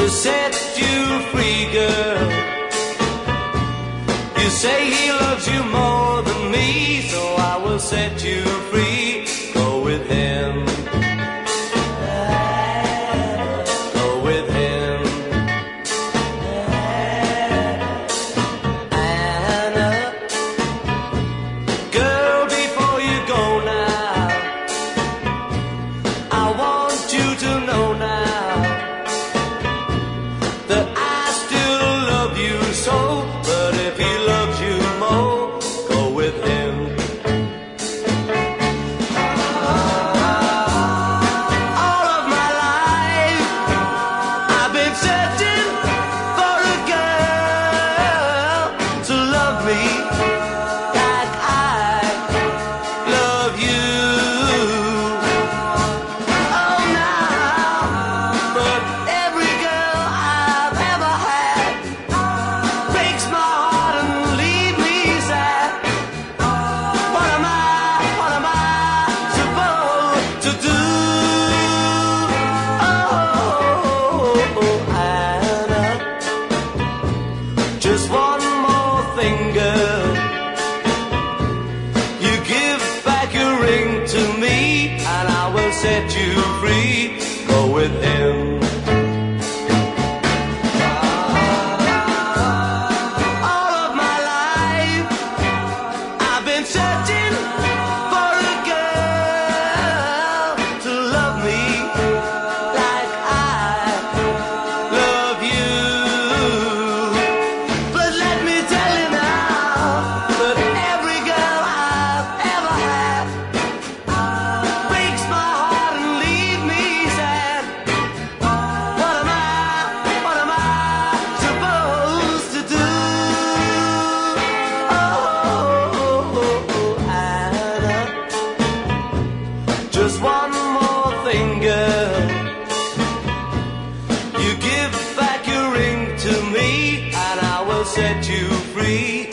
to set you free, girl. You say he loves you more than me, so I will set you free. Go with him. Go with him. Anna, girl, before you go now, I want you to know now that I still love you so. But if he loves you more, go with him. All of my life I've been searching for a girl to love me like I love you. Oh, now, but every girl I've ever had breaks my heart and leaves me sad. What am I supposed to do? Oh, Anna, just one more thing, girl. You give back your ring to me, and I will set you free. Go with him. All of my life I've been searching for a girl to love me like I love you. But let me tell you now that every girl I've ever had breaks my heart and leaves me sad. What am I supposed to do? Oh, Anna, just one more thing, girl. You give back your ring to me, and I will set you free.